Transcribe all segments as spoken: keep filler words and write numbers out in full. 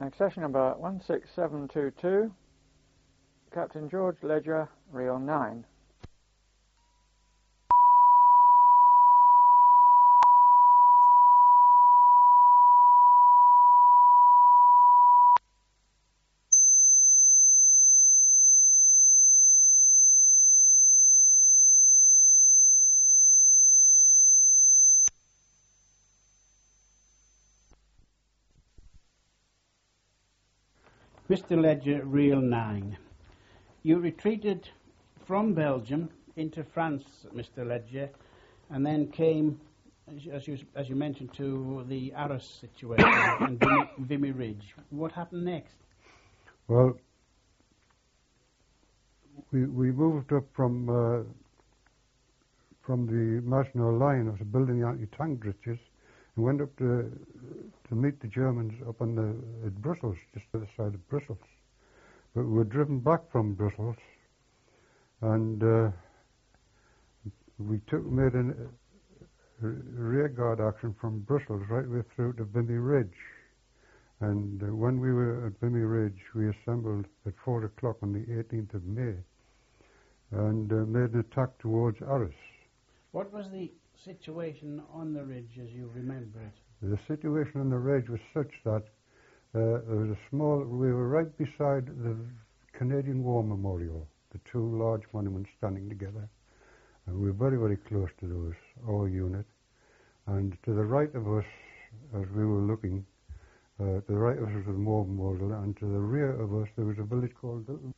Accession number one six seven two two, Captain George Ledger, Reel nine. Mister Ledger, Reel nine. You retreated from Belgium into France, Mister Ledger, and then came, as you, as you mentioned, to the Arras situation and Vimy, Vimy Ridge. What happened next? Well, we we moved up from uh, from the Maginot Line. I was building the anti-tank ditches, and went up to to meet the Germans up on the at Brussels, just to the side of Brussels. But we were driven back from Brussels, and uh, we took made a rearguard action from Brussels right way through to Vimy Ridge. And uh, when we were at Vimy Ridge, we assembled at four o'clock on the eighteenth of May, and uh, made an attack towards Arras. What was the situation on the ridge as you remember it? The situation on the ridge was such that uh, there was a small, we were right beside the Canadian War Memorial, the two large monuments standing together, and we were very, very close to those, our unit. And to the right of us, as we were looking, uh, to the right of us was the War Memorial, and to the rear of us there was a village called Little.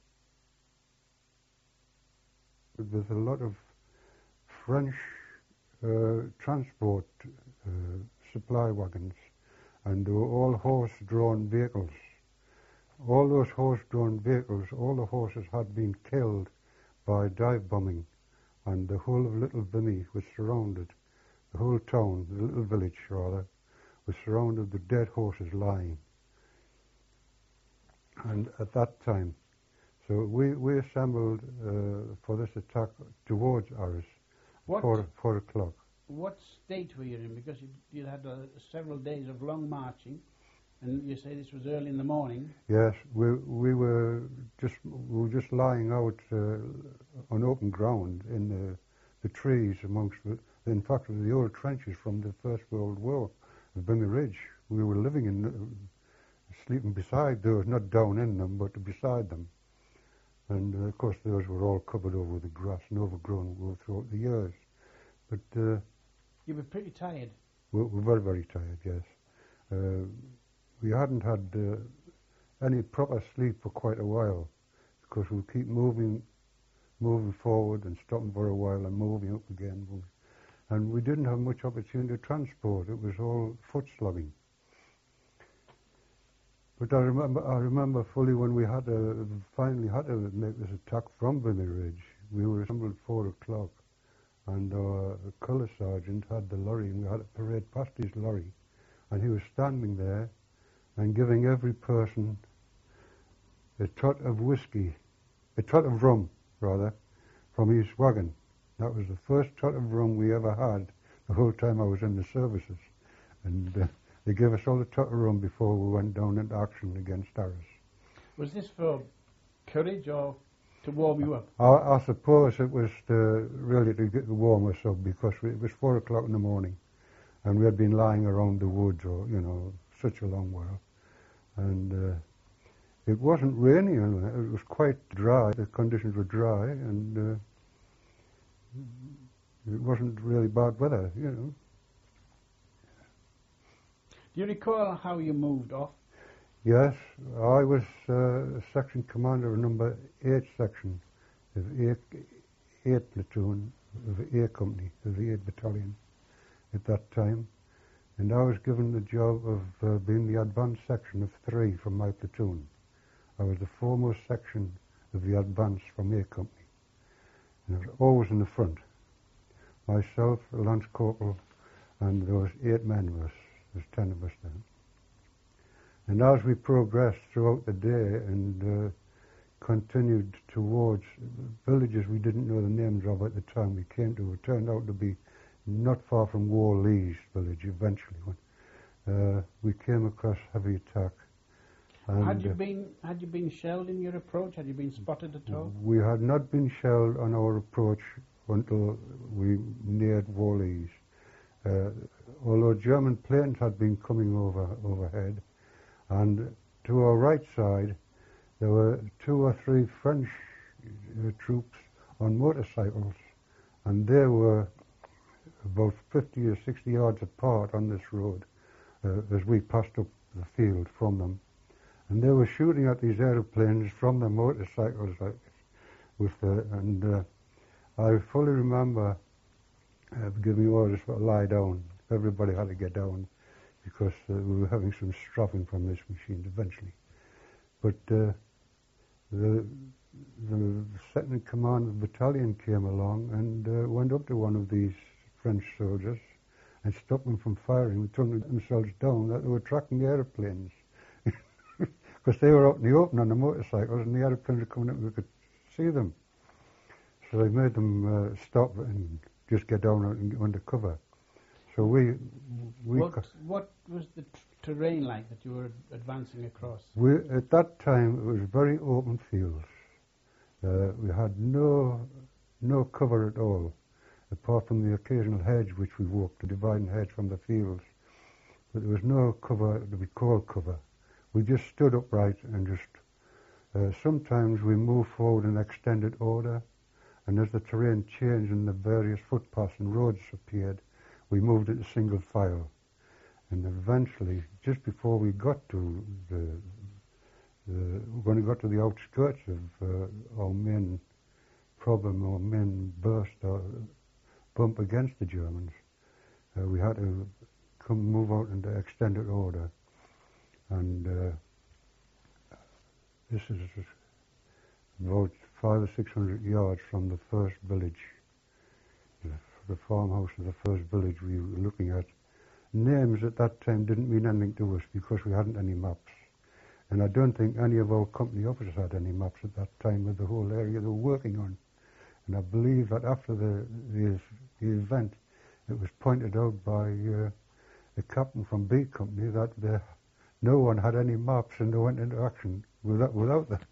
There's a lot of French uh, transport uh, supply wagons, and they were all horse-drawn vehicles. All those horse-drawn vehicles, all the horses had been killed by dive bombing, and the whole of Little Vimy was surrounded, the whole town, the little village rather, was surrounded with dead horses lying. And at that time, so we, we assembled uh, for this attack towards Arras, What? four, four o'clock. What state were you in? Because you, you had uh, several days of long marching, and you say this was early in the morning. Yes, we we were just we were just lying out uh, on open ground in the the trees amongst the. In fact, the old trenches from the First World War of Vimy Ridge. We were living in, uh, sleeping beside those, not down in them, but beside them. And uh, of course, those were all covered over with the grass and overgrown throughout the years. But uh, you were pretty tired. We were very, very tired. Yes, uh, we hadn't had uh, any proper sleep for quite a while, because we keep moving, moving forward and stopping for a while and moving up again, and we didn't have much opportunity to transport. It was all foot slogging. But I remember, I remember fully when we had to, finally had to make this attack from Vimy Ridge. We were assembled at four o'clock, and our colour sergeant had the lorry, and we had to parade past his lorry, and he was standing there and giving every person a tot of whiskey, a tot of rum, rather, from his wagon. That was the first tot of rum we ever had the whole time I was in the services. And uh, they gave us all a tot of rum before we went down into action against Arras. Was this for courage or to warm you up? I, I suppose it was to, really to get the warm us up, because we, it was four o'clock in the morning, and we had been lying around the woods, or you know, such a long while, and uh, it wasn't raining. It was quite dry. The conditions were dry, and uh, it wasn't really bad weather, you know. Do you recall how you moved off? Yes, I was uh, section commander of number eight section of eight, eight platoon of A company of the eight battalion at that time, and I was given the job of uh, being the advance section of three from my platoon. I was the foremost section of the advance from A company, and I was always in the front. Myself, a lance corporal, and there was eight men of us. There's ten of us then. And as we progressed throughout the day and uh, continued towards villages we didn't know the names of at the time we came to, it turned out to be not far from Warlees village eventually. When, uh, we came across heavy attack. And Had you uh, been had you been shelled in your approach? Had you been spotted at all? we had not been shelled on our approach until we neared Walley's. Uh, although German planes had been coming over overhead, and to our right side there were two or three French uh, troops on motorcycles, and they were about fifty or sixty yards apart on this road uh, as we passed up the field from them. And they were shooting at these aeroplanes from their motorcycles, like, with the, and uh, I fully remember uh, giving orders for to lie down. Everybody had to get down because uh, we were having some strafing from this machine eventually. But uh, the the second in command of the battalion came along and uh, went up to one of these French soldiers and stopped them from firing and told themselves down that they were tracking the aeroplanes. Because they were out in the open on the motorcycles and the aeroplanes were coming up and we could see them. So they made them uh, stop and just get down and get under cover. So we... we What, what was the t- terrain like that you were advancing across? we at that time it was very open fields. Uh, we had no no cover at all, apart from the occasional hedge which we walked, the dividing hedge from the fields. But there was no cover to be called cover. We just stood upright and just, uh, sometimes we moved forward in extended order, and as the terrain changed and the various footpaths and roads appeared, we moved into single file. And eventually, just before we got to the, the when we got to the outskirts of uh, our main problem, our main burst or bump against the Germans, uh, we had to come move out into extended order. And uh, this is about five or six hundred yards from the first village, the, the farmhouse of the first village we were looking at. Names at that time didn't mean anything to us because we hadn't any maps. And I don't think any of our company officers had any maps at that time of the whole area they were working on. And I believe that after the, the, the event, it was pointed out by uh, the captain from B Company that the no one had any maps and they went into action without, without them.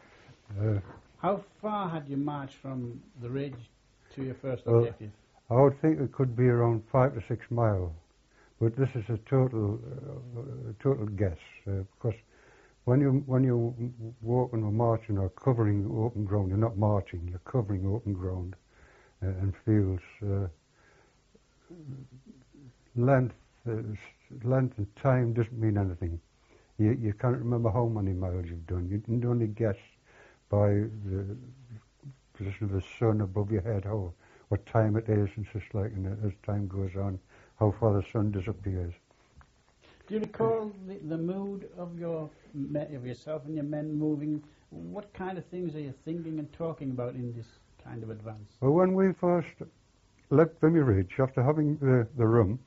uh, How far had you marched from the ridge to your first well, objective? I would think it could be around five to six miles, but this is a total uh, total guess uh, because when you when you're walking or marching or covering open ground, you're not marching, you're covering open ground uh, and fields. Uh, length. Uh, length and time doesn't mean anything. You, you can't remember how many miles you've done. You can only guess by the position of the sun above your head, how what time it is, and such like, and as time goes on, how far the sun disappears. Do you recall the, the mood of your me- of yourself and your men moving? What kind of things are you thinking and talking about in this kind of advance? Well, when we first left Vimy Ridge, after having the, the rum,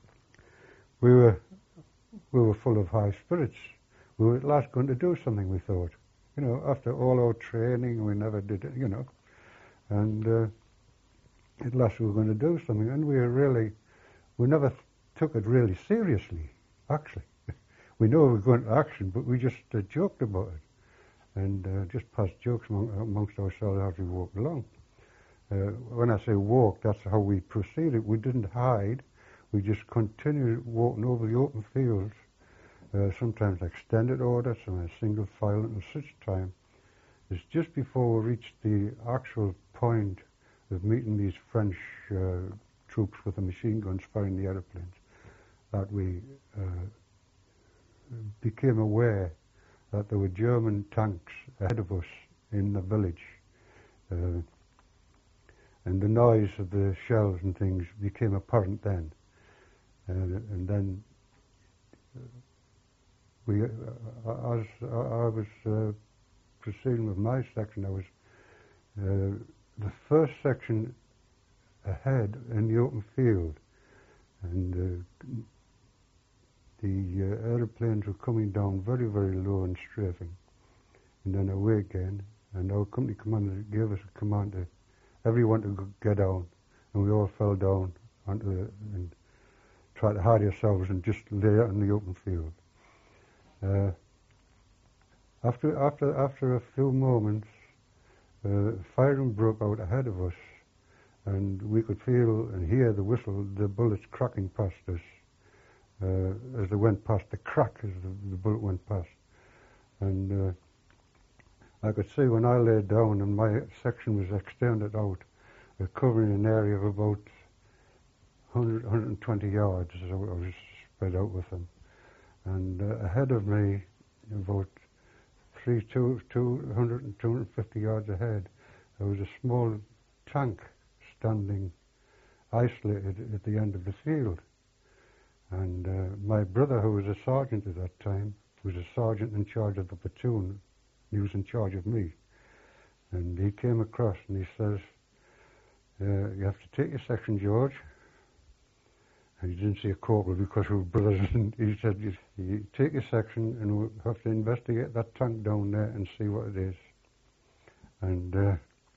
we were we were full of high spirits. We were at last going to do something, we thought. You know, after all our training, we never did it, you know. And uh, at last we were going to do something, and we were really, we never th- took it really seriously, actually. We know we were going to action, but we just uh, joked about it, and uh, just passed jokes among, amongst ourselves as we walked along. Uh, when I say walk, that's how we proceeded. We didn't hide. We just continued walking over the open fields, uh, sometimes extended order, sometimes single file, and at such time as just before we reached the actual point of meeting these French uh, troops with the machine guns firing the aeroplanes, that we uh, became aware that there were German tanks ahead of us in the village. Uh, and the noise of the shells and things became apparent then. Uh, and then uh, we, uh, as I was uh, proceeding with my section, I was uh, the first section ahead in the open field, and uh, the uh, aeroplanes were coming down very, very low and strafing, and then away again. And our company commander gave us a command to everyone to go, get down, and we all fell down onto the, and tried to hide ourselves and just lay out in the open field. Uh, After, after, after a few moments, uh, firing broke out ahead of us, and we could feel and hear the whistle, the bullets cracking past us uh, as they went past, the crack as the, the bullet went past. And uh, I could see when I lay down and my section was extended out, uh, covering an area of about one hundred, one hundred twenty yards, so I was spread out with them. And uh, ahead of me, about three, two, two hundred, two hundred fifty yards ahead, there was a small tank standing isolated at the end of the field. And uh, my brother, who was a sergeant at that time, was a sergeant in charge of the platoon. He was in charge of me. And he came across and he says, uh, you have to take your section, George. And he didn't say a corporal because we were brothers. And he said, you, you take your section and we'll have to investigate that tank down there and see what it is. And uh,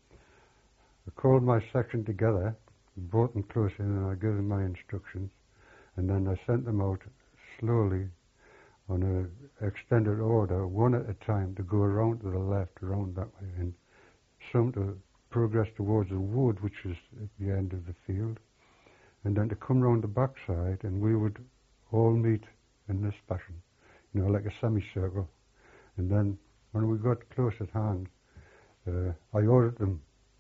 I called my section together, brought them close in, and I gave them my instructions. And then I sent them out slowly on an extended order, one at a time, to go around to the left, around that way, and some to progress towards the wood, which is at the end of the field, and then to come round the backside, and we would all meet in this fashion, you know, like a semicircle. And then when we got close at hand, uh, I ordered them,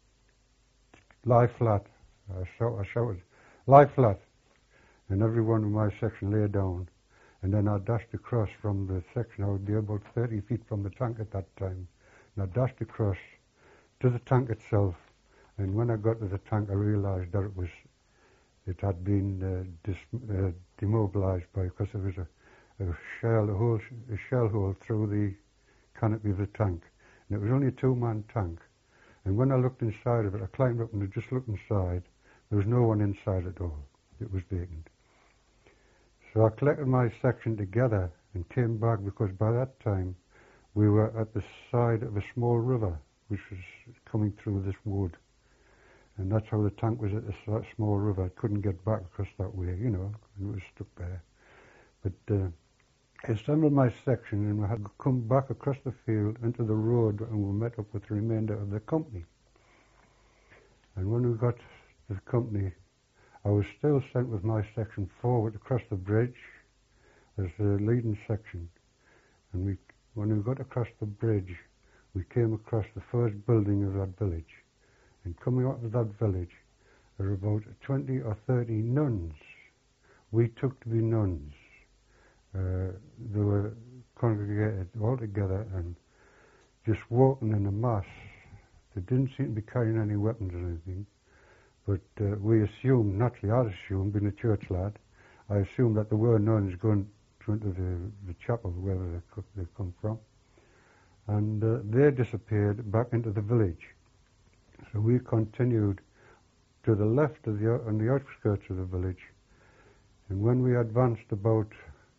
lie flat. I, shout, I shouted, lie flat. And everyone in my section lay down. And then I dashed across from the section. I would be about thirty feet from the tank at that time. And I dashed across to the tank itself. And when I got to the tank, I realized that it was, it had been uh, dis, uh, demobilized by, because there was a, a shell, a, hole, a shell hole through the canopy of the tank. And it was only a two-man tank. And when I looked inside of it, I climbed up and I just looked inside. There was no one inside at all. It was vacant. So I collected my section together and came back, because by that time we were at the side of a small river which was coming through this wood. And that's how the tank was at this small river. It couldn't get back across that way, you know, and it was stuck there. But uh, I assembled my section and we had to come back across the field into the road, and we met up with the remainder of the company. And when we got to the company, I was still sent with my section forward across the bridge as the leading section. And we, when we got across the bridge, we came across the first building of that village. And coming out of that village, there were about twenty or thirty nuns. We took to be nuns. Uh, they were congregated all together and just walking in a mass. They didn't seem to be carrying any weapons or anything. But uh, we assumed, naturally I assumed, being a church lad, I assumed that there were nuns going into the, the chapel, wherever they, they come from. And uh, they disappeared back into the village. So we continued to the left of the, on the outskirts of the village. And when we advanced about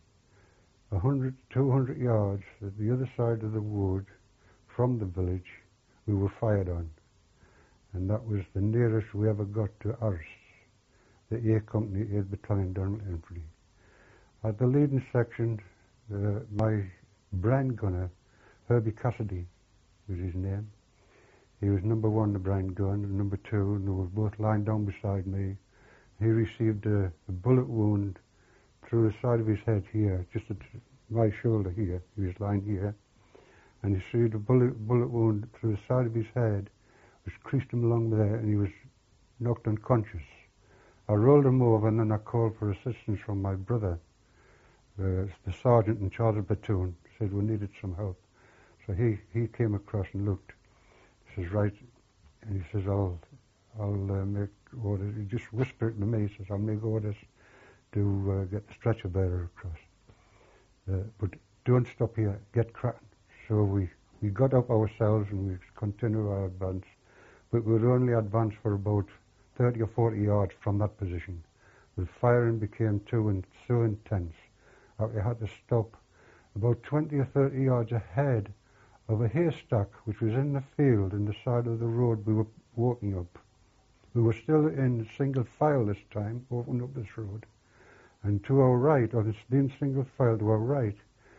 one hundred, two hundred yards at the other side of the wood from the village, we were fired on. And that was the nearest we ever got to Ars, the A Company, eighth Battalion Dermal Infantry. At the leading section, uh, my brand gunner, Herbie Cassidy was his name. He was number one, the brand gun, and number two, and they were both lying down beside me. He received a, a bullet wound through the side of his head here, just at my shoulder here. He was lying here. And he received a bullet, bullet wound through the side of his head, which creased him along there, and he was knocked unconscious. I rolled him over, and then I called for assistance from my brother, uh, the sergeant in charge of the platoon. Said we needed some help. So he, he came across and looked. He says, right, and he says, I'll, I'll uh, make orders. He just whispered to me, he says, I'll make orders to uh, get the stretcher bearer across. Uh, but don't stop here, get cracking. So we, we got up ourselves and we continued our advance. But we would only advance for about thirty or forty yards from that position. The firing became too in, so intense that we had to stop about twenty or thirty yards ahead of a haystack which was in the field in the side of the road we were walking up. We were still in single file this time, walking up this road. And to our right, or in single file to our right,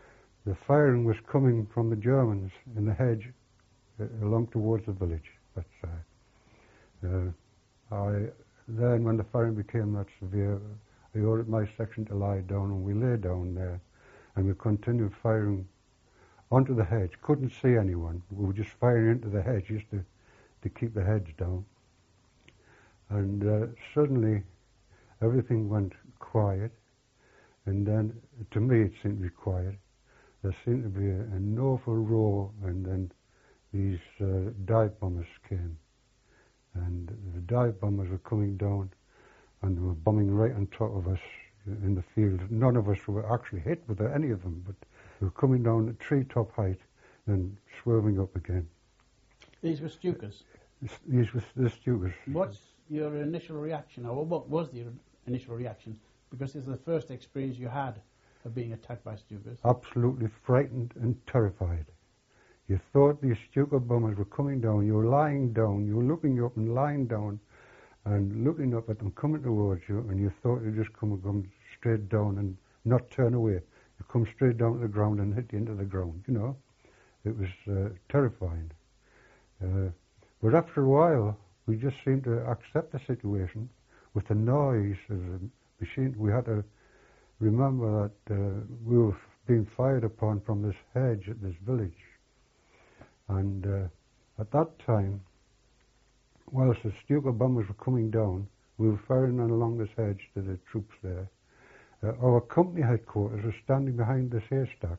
the firing was coming from the Germans in the hedge uh, along towards the village, that side. Uh, I, then when the firing became that severe, I ordered my section to lie down, and we lay down there, and we continued firing onto the hedge. Couldn't see anyone. We were just firing into the hedge just to, to keep the hedge down. And uh, suddenly everything went quiet, and then, to me it seemed to be quiet. There seemed to be a, an awful roar, and then these uh, dive bombers came. And the dive bombers were coming down, and they were bombing right on top of us in the field. None of us were actually hit with any of them, but they were coming down at treetop height and swerving up again. These were Stukas? These were the Stukas. What's your initial reaction, or what was the initial reaction? Because it's the first experience you had of being attacked by Stukas. Absolutely frightened and terrified. You thought these Stuka bombers were coming down. You were lying down. You were looking up and lying down and looking up at them coming towards you, and you thought you'd just come, come straight down and not turn away. You come straight down to the ground and hit you into the ground, you know. It was uh, terrifying. Uh, but after a while, we just seemed to accept the situation with the noise of the machine. We had to remember that uh, we were being fired upon from this hedge at this village. And uh, at that time, whilst the Stuka bombers were coming down, we were firing along this hedge to the troops there. Uh, our company headquarters was standing behind this haystack.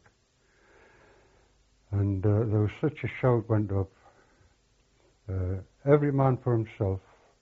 And uh, there was such a shout went up. Uh, every man for himself.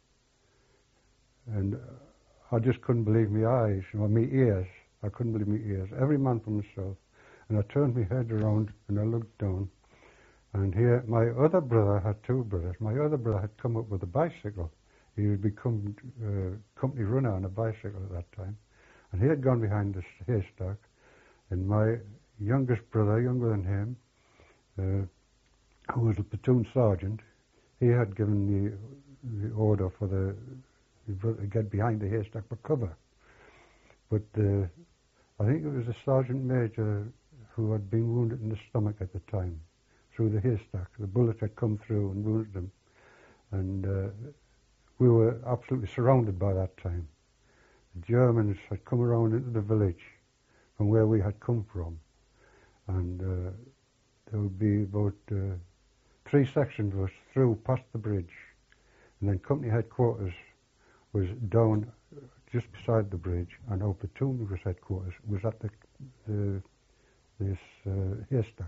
And I just couldn't believe my eyes, or my ears. I couldn't believe my ears. Every man for himself. And I turned my head around and I looked down. And here, my other brother had two brothers. My other brother had come up with a bicycle. He had become uh, company runner on a bicycle at that time. And he had gone behind this haystack. And my youngest brother, younger than him, uh, who was a platoon sergeant, he had given the, the order for the, the brother to get behind the haystack for cover. But uh, I think it was the sergeant major who had been wounded in the stomach at the time, through the haystack. The bullet had come through and wounded him. And uh, we were absolutely surrounded by that time. The Germans had come around into the village from where we had come from. And uh, there would be about uh, three sections was through past the bridge. And then company headquarters was down just beside the bridge, and our platoon was headquarters was at the, the this uh, haystack.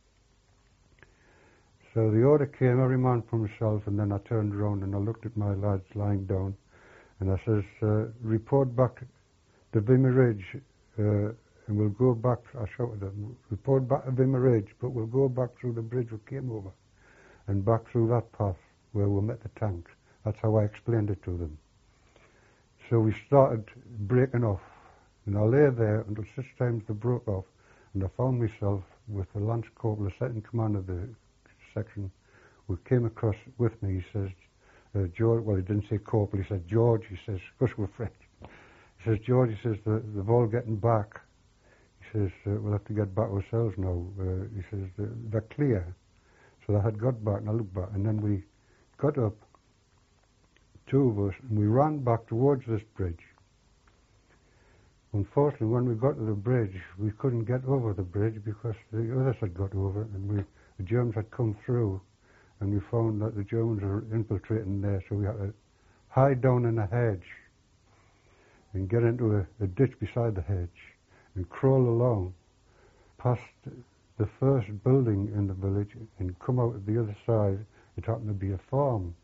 So the order came, every man for himself, and then I turned around and I looked at my lads lying down, and I says, uh, report back to Vimy Ridge, uh, and we'll go back, I shouted at them, report back to Vimy Ridge, but we'll go back through the bridge we came over, and back through that path where we met the tanks. That's how I explained it to them. So we started breaking off, and I lay there until six times they broke off, and I found myself with the Lance Corporal, the second command of the section, who came across with me. He says, uh, George, well, he didn't say Corporal, he said, George, he says, because we're French. He says, George, he says, they're, they're all getting back. He says, uh, we'll have to get back ourselves now. Uh, he says, they're, they're clear. So they had got back, and I looked back, and then we got up, two of us, and we ran back towards this bridge. Unfortunately, when we got to the bridge, we couldn't get over the bridge because the others had got over, and we, the Germans had come through, and we found that the Germans were infiltrating there, so we had to hide down in a hedge and get into a, a ditch beside the hedge and crawl along past the first building in the village and come out at the other side. It happened to be a farm.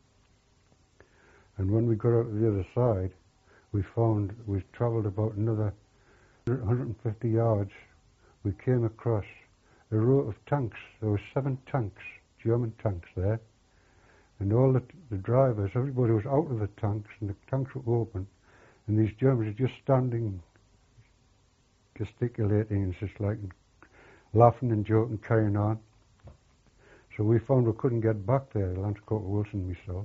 And when we got out to the other side, we found we travelled about another one hundred fifty yards. We came across a row of tanks. There were seven tanks, German tanks there. And all the, the drivers, everybody was out of the tanks, and the tanks were open. And these Germans were just standing, gesticulating, and just like laughing and joking, carrying on. So we found we couldn't get back there, Lance Corporal Wilson and myself.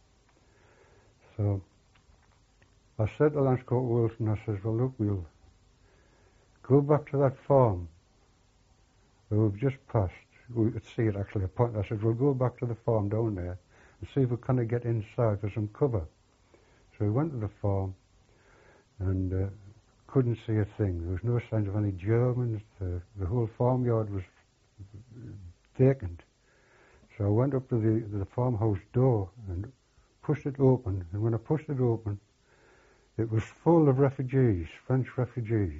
So I said to Lance Corporal Wilson, I says, well, look, we'll go back to that farm So we've just passed. We could see it actually. I pointed. I said, we'll go back to the farm down there and see if we can get inside for some cover. So we went to the farm and uh, couldn't see a thing. There was no signs of any Germans. Uh, the whole farmyard was vacant. So I went up to the, the farmhouse door and pushed it open. And when I pushed it open, it was full of refugees, French refugees.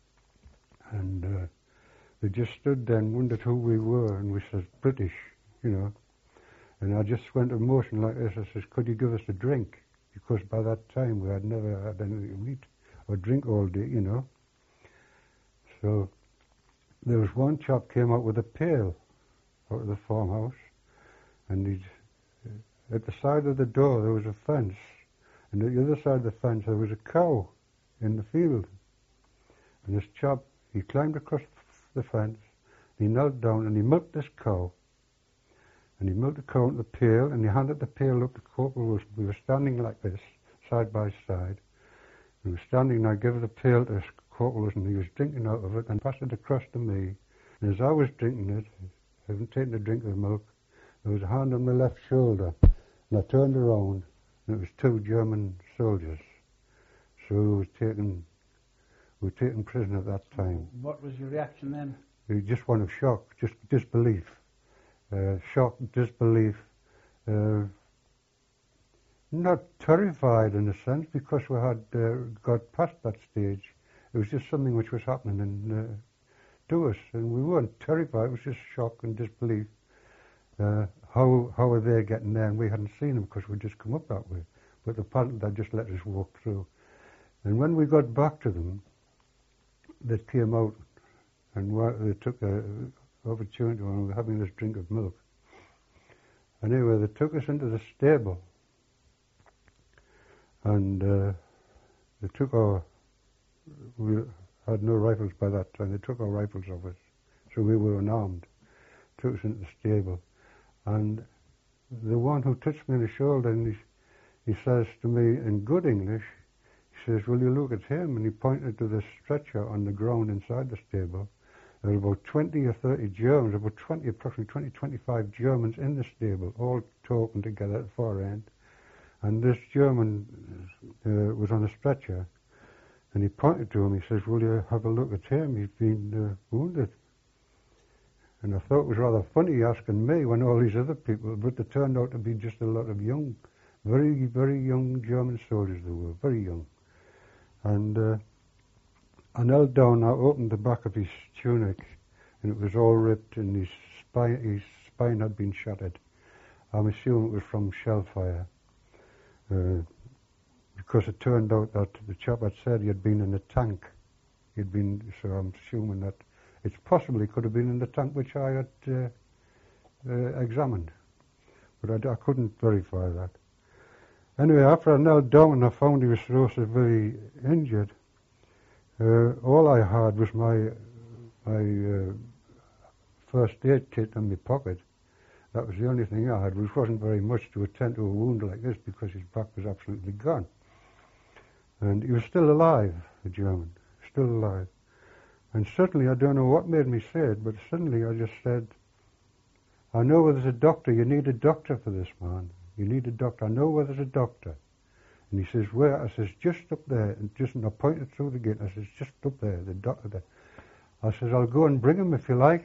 And uh, they just stood there and wondered who we were, and we said, British, you know. And I just went in motion like this. I says, could you give us a drink? Because by that time we had never had anything to eat or drink all day, you know. So there was one chap came out with a pail out of the farmhouse, and he'd, at the side of the door there was a fence, and at the other side of the fence there was a cow in the field. And this chap, he climbed across the fence, he knelt down and he milked this cow. And he milked the cow into the pail, and he handed the pail up to Corporal Wilson. We were standing like this, side by side. We were standing, and I gave the pail to Corporal Wilson. He was drinking out of it and passed it across to me. And as I was drinking it, having taken a drink of the milk, there was a hand on my left shoulder. And I turned around, and it was two German soldiers. So we were taken, we were taken prisoner at that time. What was your reaction then? Just one of shock, just disbelief. Uh, shock, disbelief, uh, not terrified in a sense, because we had uh, got past that stage. It was just something which was happening and, uh, to us, and we weren't terrified. It was just shock and disbelief. Uh, how how are they getting there? And we hadn't seen them because we'd just come up that way. But apparently they just let us walk through. And when we got back to them, they came out and they took a opportunity when we were having this drink of milk. Anyway, they took us into the stable, and uh, they took our, we had no rifles by that time, they took our rifles off us, so we were unarmed, took us into the stable, and the one who touched me on the shoulder, and he, he says to me in good English, he says, will you look at him? And he pointed to the stretcher on the ground inside the stable. There were about twenty or thirty Germans, about twenty, approximately twenty, twenty-five Germans in the stable, all talking together at the far end. And this German uh, was on a stretcher, and he pointed to him. He says, will you have a look at him? He's been uh, wounded. And I thought it was rather funny asking me when all these other people, but they turned out to be just a lot of young, very, very young German soldiers they were, very young. And uh, I knelt down, I opened the back of his tunic, and it was all ripped, and his spine, his spine had been shattered. I'm assuming it was from shell fire, uh, because it turned out that the chap had said he had been in a tank. He'd been, so I'm assuming that it possibly could have been in the tank which I had uh, uh, examined, but I, I couldn't verify that. Anyway, after I knelt down and I found he was so severely injured, Uh, all I had was my my uh, first aid kit in my pocket. That was the only thing I had, which wasn't very much to attend to a wound like this because his back was absolutely gone. And he was still alive, the German, still alive. And suddenly, I don't know what made me say it, but suddenly I just said, I know where there's a doctor. You need a doctor for this, man. You need a doctor. I know where there's a doctor. And he says, where? I says, just up there. And just, and I pointed through the gate. I says, just up there, the doctor there. I says, I'll go and bring him if you like.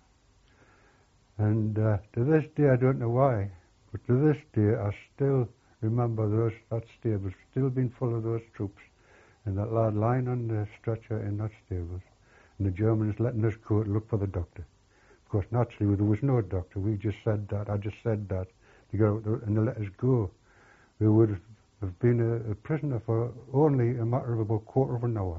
And uh, to this day, I don't know why, but to this day, I still remember those, that stable still being full of those troops. And that lad lying on the stretcher in that stable. And the Germans letting us go to look for the doctor. Of course, naturally, there was no doctor. We just said that. I just said that to go out there and they let us go. We would have have been a, a prisoner for only a matter of about a quarter of an hour.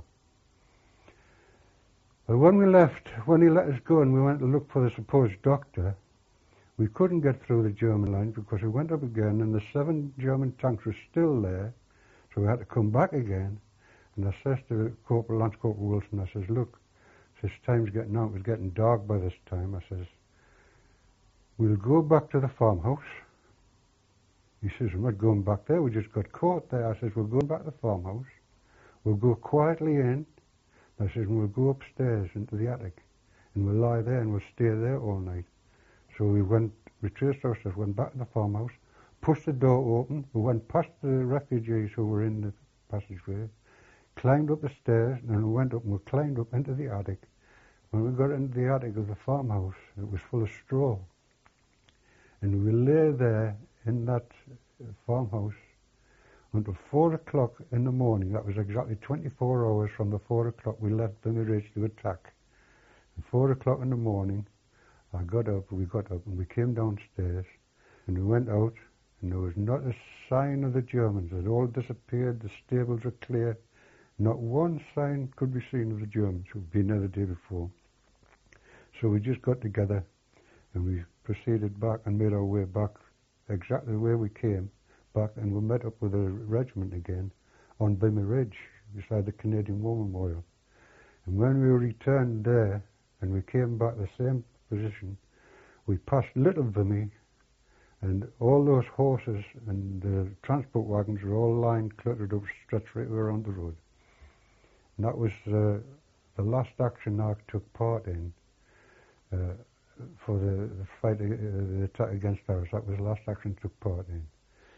But when we left, when he let us go and we went to look for the supposed doctor, we couldn't get through the German lines because we went up again and the seven German tanks were still there, so we had to come back again. And I says to Corporal Lance Corporal Wilson, I says, look, I says, time's getting out, it was getting dark by this time. I says, we'll go back to the farmhouse. He says, we're not going back there, we just got caught there. I says, we're going back to the farmhouse. We'll go quietly in. I says, we'll go upstairs into the attic. and we'll lie there and we'll stay there all night. So we went, we traced ourselves, went back to the farmhouse, pushed the door open, we went past the refugees who were in the passageway, climbed up the stairs, and then we went up and we climbed up into the attic. When we got into the attic of the farmhouse, it was full of straw. And we lay there in that farmhouse until four o'clock in the morning. That was exactly twenty-four hours from the four o'clock we left Vimy Ridge to attack. At four o'clock in the morning, I got up, we got up, and we came downstairs, and we went out, and there was not a sign of the Germans. They'd all disappeared, the stables were clear. Not one sign could be seen of the Germans who'd been there the day before. So we just got together, and we proceeded back and made our way back exactly the way we came back, and we met up with a regiment again on Vimy Ridge beside the Canadian War Memorial. And when we returned there and we came back the same position, we passed Little Vimy, and all those horses and the transport wagons were all lined, cluttered up, stretched right around the road. And that was uh, the last action I took part in uh, for the, the fight, uh, the attack against Paris. That was the last action I took part in.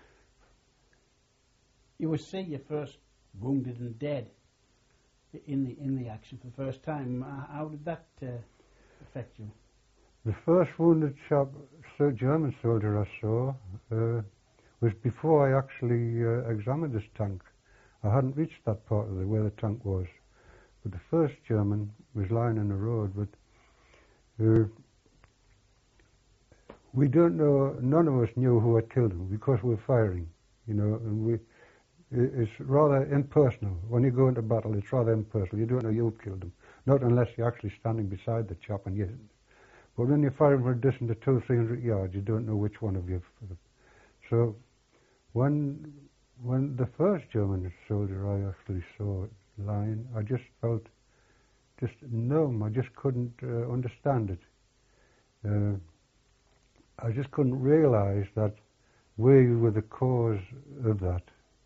You would see your first wounded and dead in the in the action for the first time. Uh, how did that uh, affect you? The first wounded chap, so German soldier I saw, uh, was before I actually uh, examined this tank. I hadn't reached that part of the where the tank was. But the first German was lying in the road, but uh, we don't know, none of us knew who had killed him because we were firing, you know, and we, it's rather impersonal. When you go into battle, it's rather impersonal. You don't know you've killed him, not unless you're actually standing beside the chap and you. But when you're firing from a distance of two or three hundred yards, you don't know which one of you. So when when the first German soldier I actually saw lying, I just felt just numb. I just couldn't uh, understand it. Uh, I just couldn't realise that we were the cause of that.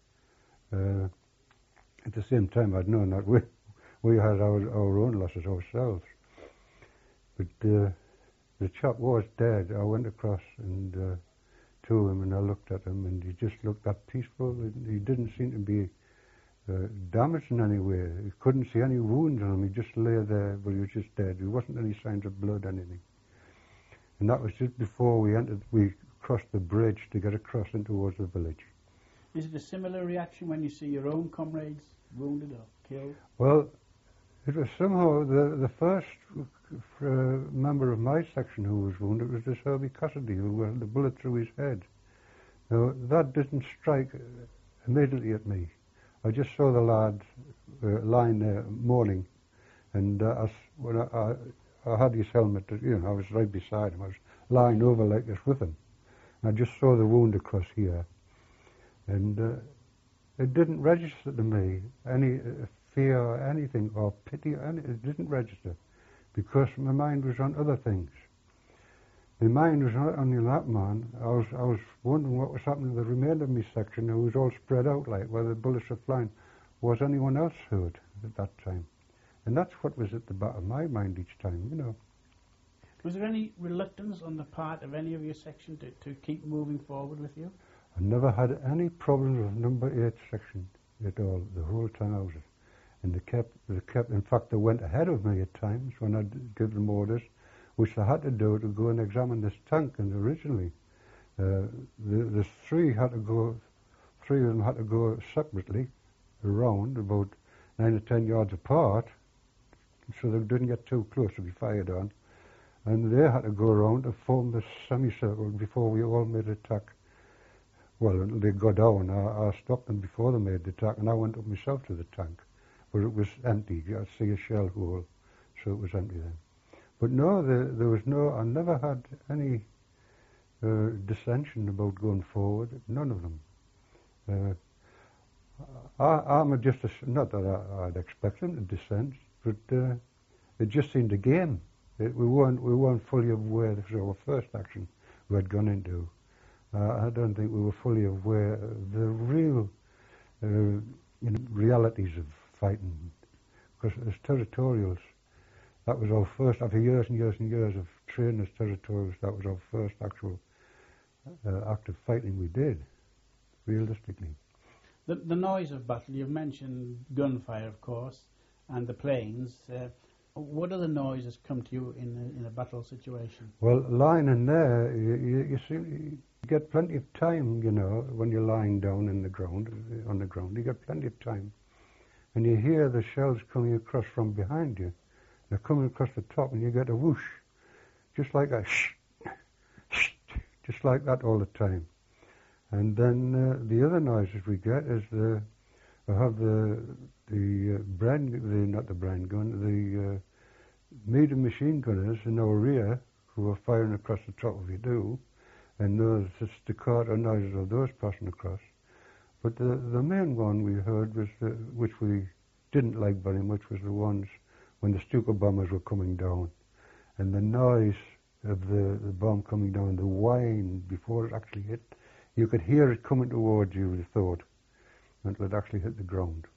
Uh, at the same time, I'd known that we we had our our own losses ourselves. But uh, the chap was dead. I went across and uh, to him, and I looked at him, and he just looked that peaceful. He didn't seem to be uh, damaged in any way. You couldn't see any wounds on him. He just lay there, but he was just dead. There wasn't any signs of blood, anything. And that was just before we entered. We crossed the bridge to get across and towards the village. Is it a similar reaction when you see your own comrades wounded or killed? Well, it was somehow the the first uh, member of my section who was wounded was this Herbie Cassidy, who had the bullet through his head. Now, that didn't strike immediately at me. I just saw the lad uh, lying there mourning, and uh, as, when I, I, I had his helmet, you know, I was right beside him. I was lying over like this with him. And I just saw the wound across here, and uh, it didn't register to me any uh, fear or anything, or pity, or any, it didn't register, because my mind was on other things. My mind was not only on that man. I was, I was wondering what was happening to the remainder of my section, who was all spread out like, where the bullets were flying. Was anyone else hurt at that time? And that's what was at the back of my mind each time, you know. Was there any reluctance on the part of any of your section to, to keep moving forward with you? I never had any problems with number eight section at all, the whole time I was there. And they kept, they kept, in fact, they went ahead of me at times when I'd give them orders, which they had to do to go and examine this tank. And originally, uh, the, the three had to go, three of them had to go separately around, about nine or ten yards apart, so they didn't get too close to be fired on. And they had to go around to form the semicircle before we all made an attack. Well, they got down. I, I stopped them before they made the attack, and I went up myself to the tank. But it was empty. I see a shell hole, so it was empty then. But no, there, there was no, I never had any uh, dissension about going forward, none of them. Uh, I, I'm just, a, not that I, I'd expect them to dissent, but uh, it just seemed a game. It, we weren't we weren't fully aware, this was our first action we had gone into. Uh, I don't think we were fully aware of the real uh, you know, realities of fighting, because as territorials, That was our first, after years and years and years of training as territorials, that was our first actual uh, active fighting we did, realistically. The, the noise of battle, you've mentioned gunfire, of course, and the planes. Uh, what other noises come to you in a, in a battle situation? Well, lying in there, you, you, you see, you get plenty of time, you know, when you're lying down in the ground, on the ground, you get plenty of time. And you hear the shells coming across from behind you. They're coming across the top, and you get a whoosh, just like a shh, shh, just like that all the time. And then uh, the other noises we get is the, I have the the uh, brand, the not the brand gun, the uh, medium machine gunners in our rear who are firing across the top of you too, and those the staccato noises of those passing across. But the the main one we heard was the, which we didn't like very much, was the ones when the Stuka bombers were coming down, and the noise of the, the bomb coming down, the whine before it actually hit. You could hear it coming towards you, you thought, until it actually hit the ground.